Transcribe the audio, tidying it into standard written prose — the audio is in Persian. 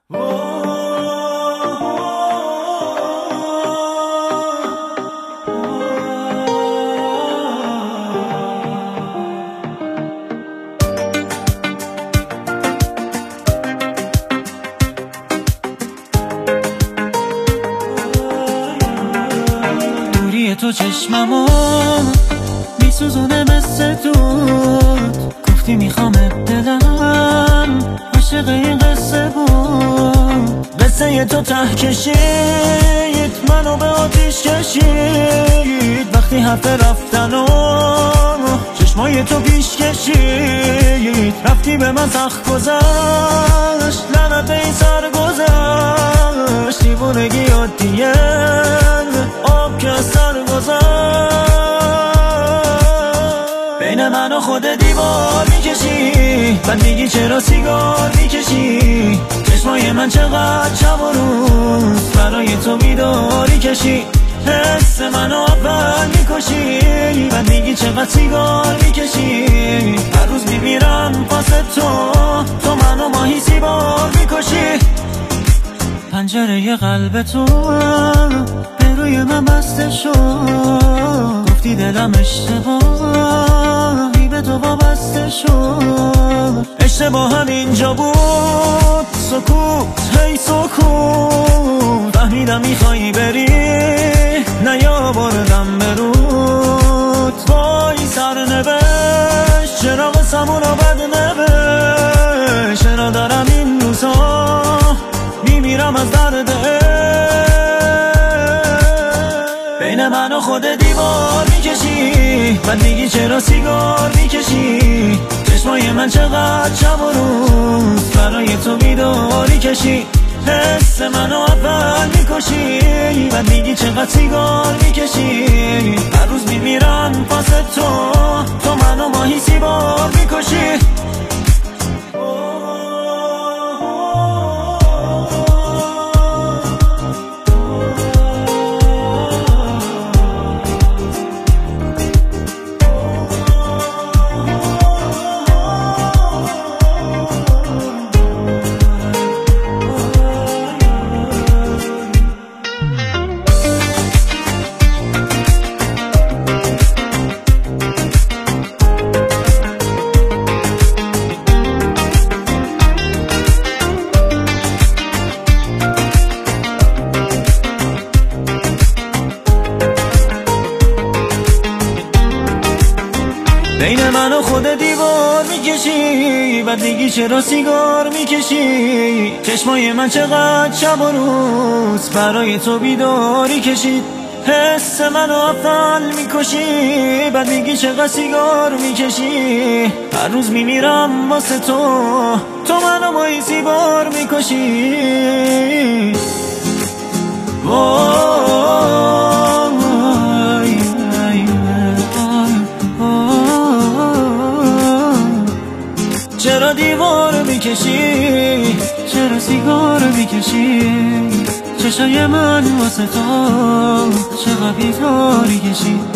دوری تو چشممو میسوزونه مثل دود، گفتی میخوام دلم عاشق این قصه بود. قصه تو ته کشید منو به آتیش کشید، وقتی حرف رفتن و چشمای تو پیش کشید. رفتی به من سخت گذشت، لعنت به این سر گذشت. دیوونگی عادیه آب که از سر گذشت. بین من و خود دیوار میکشی، بعد میگی چرا سیگار میکشی. چشمای من چقدر شب و روز برای تو بیداری کشی. حس منو اول میکشی، بعد میگی چقدر سیگار میکشی. هر روز میمیرم واسه تو منو ماهی سیبار میکشی. پنجره قلب تو به روی من بسته شد، گفتی دلم اشتباهی به تو وابسته شد. اشتباه هم اینجا بود، سکوت هی سکوت. فهمیدم میخوایی بری، نیاوردم به رود. وای سرنوشت چرا قسمون رو بد نوشت. چرا دارم این روزا میمیرم از درد بین من و خود دیوار میکشی، بعد میگی چرا سیگار میکشی. چشمای من چقدر شب و روز برای تو بیداری کشی. حس منو اول میکشی، بعد میگی چقدر سیگار میکشی. هر روز میمیرم واسه تو منو ماهی سیبار میکشی. بین من و خود دیوار میکشی، بعد میگی چرا سیگار میکشی. چشمای من چقدر شب و روز برای تو بیداری کشید. حس منو اول میکشی، بعد میگی چقدر سیگار میکشی. هر روز میمیرم واسه تو منو ماهی سیبار میکشی. چرا دیوار میکشی، چرا سیگار میکشی. چشای من واسه تو چقدر بیداری کشی.